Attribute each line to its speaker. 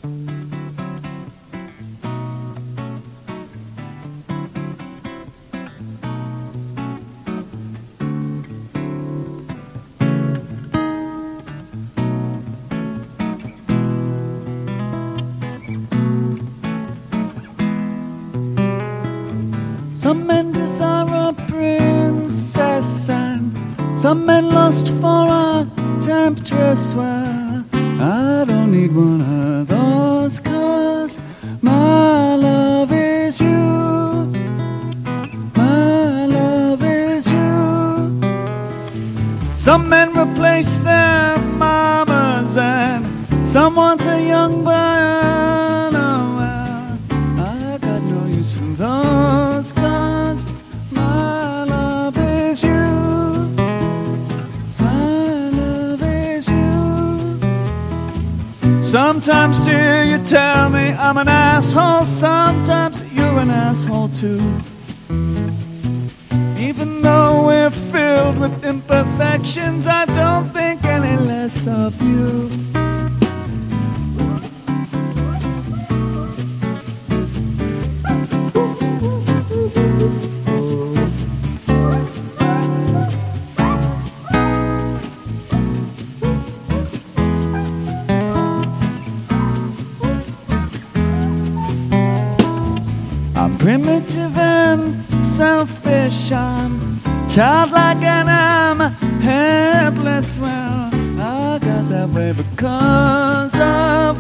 Speaker 1: Some men desire a princess, and some men lust for a temptress. Well, I don't need one of those, 'cause my love is you. My love is you. Some men replace their mamas, and some want a young bird. Oh, well, I got no use for those, 'cause my love is you. My love is you. Sometimes, dear, you tell me I'm an asshole. Sometimes you're an asshole too. Even though we're filled with imperfections, I don't think any less of you. I'm primitive and selfish, I'm childlike and I'm helpless. Well, I got that way because of